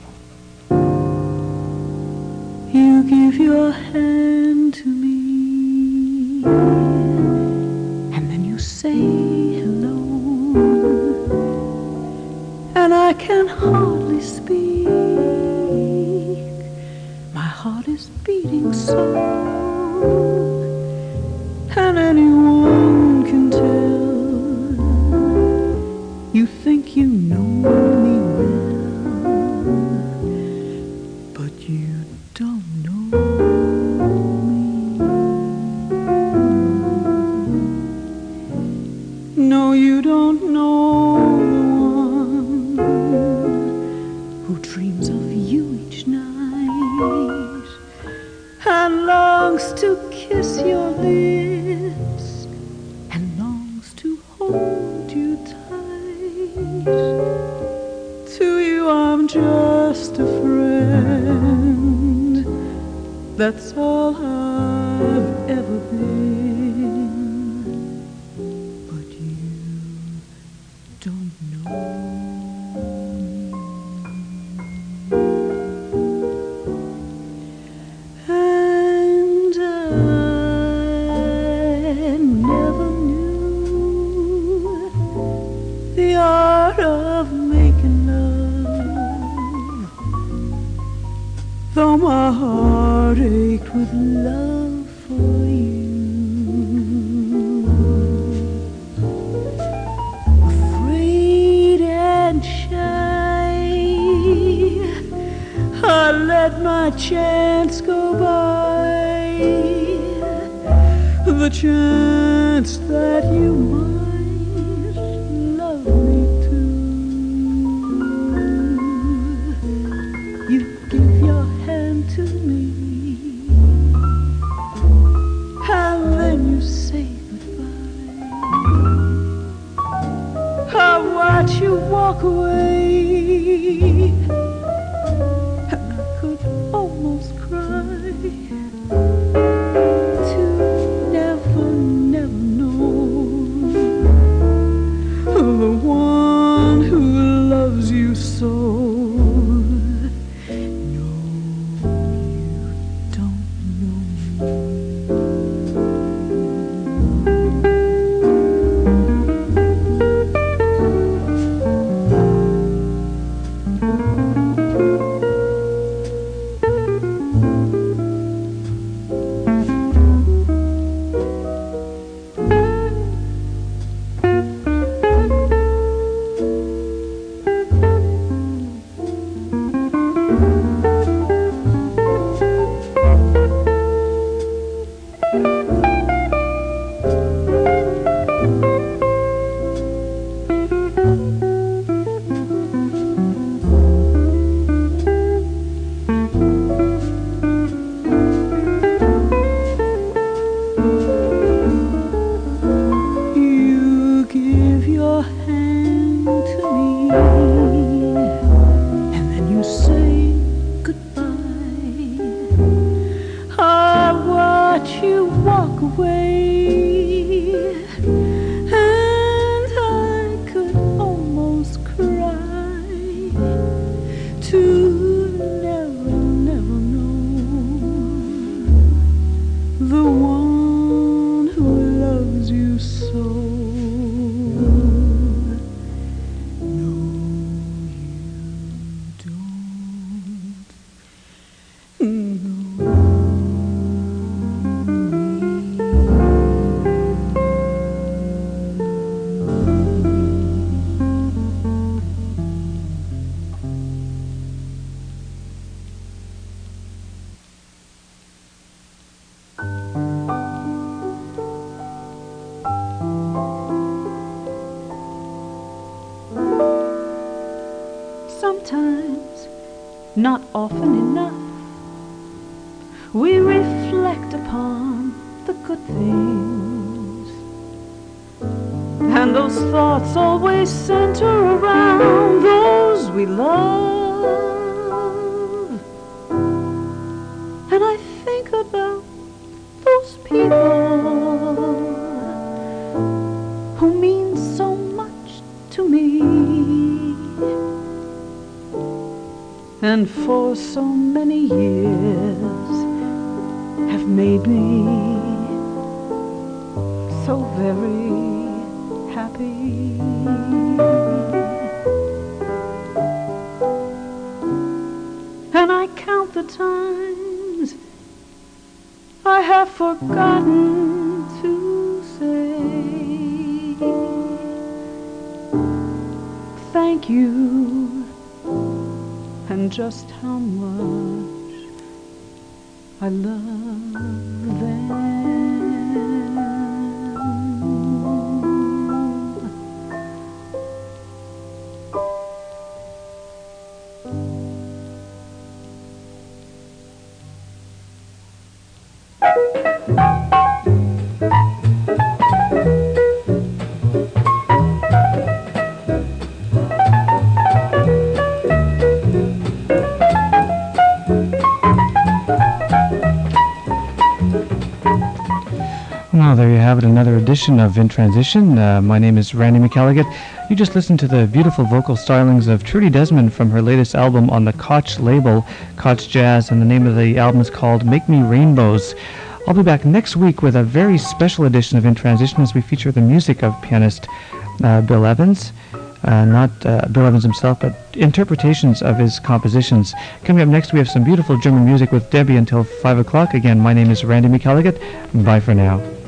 You give your hand to me, and then you say hello, and I can hardly speak. My heart is beating so, and anyone can tell. You think you know me well, but you don't know me. No, you don't know the one who dreams of you each night and longs to kiss your lips and longs to hold you tight. To you I'm just a friend, that's all I've ever been, but you don't know me. And I never knew the art of making love, though my heart ached with love for you. Afraid and shy, I let my chance go by, the chance that you might love me too. You give your hand to me, and then you say goodbye. I watch you walk away, and I could almost cry to never, never know not often enough. We reflect upon the good things, and those thoughts always center around those we love. And I think about those people who mean so much to me, and for so many years have made me so very happy. And I count the times I have forgotten to say thank you, and just how much I love them. Well, there you have it, another edition of In Transition. Uh, my name is Randy McElligott. You just listened to the beautiful vocal stylings of Trudy Desmond from her latest album on the Koch label, Koch Jazz, and the name of the album is called Make Me Rainbows. I'll be back next week with a very special edition of In Transition as we feature the music of pianist uh, Bill Evans. Uh, not uh, Bill Evans himself, but interpretations of his compositions. Coming up next, we have some beautiful German music with Debbie until five o'clock. Again, my name is Randy McElligott. Bye for now.